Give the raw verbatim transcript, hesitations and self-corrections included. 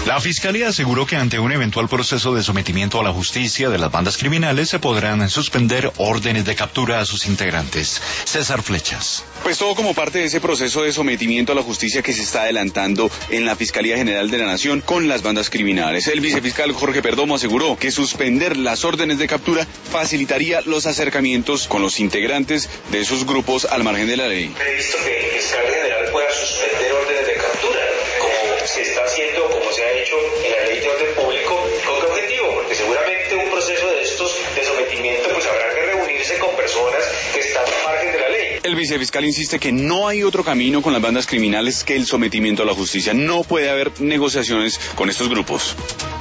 La Fiscalía aseguró que ante un eventual proceso de sometimiento a la justicia de las bandas criminales se podrán suspender órdenes de captura a sus integrantes. César Flechas. Pues todo como parte de ese proceso de sometimiento a la justicia que se está adelantando en la Fiscalía General de la Nación con las bandas criminales. El vicefiscal Jorge Perdomo aseguró que suspender las órdenes de captura facilitaría los acercamientos con los integrantes de esos grupos al margen de la ley. Previsto que el fiscal general pueda suspender órdenes de captura, como se está haciendo, como se ha hecho en la ley de orden público. ¿Con qué objetivo? Porque seguramente un proceso de estos de sometimiento pues habrá que reunirse con personas que están al margen de la ley. El vicefiscal insiste que no hay otro camino con las bandas criminales que el sometimiento a la justicia. No puede haber negociaciones con estos grupos.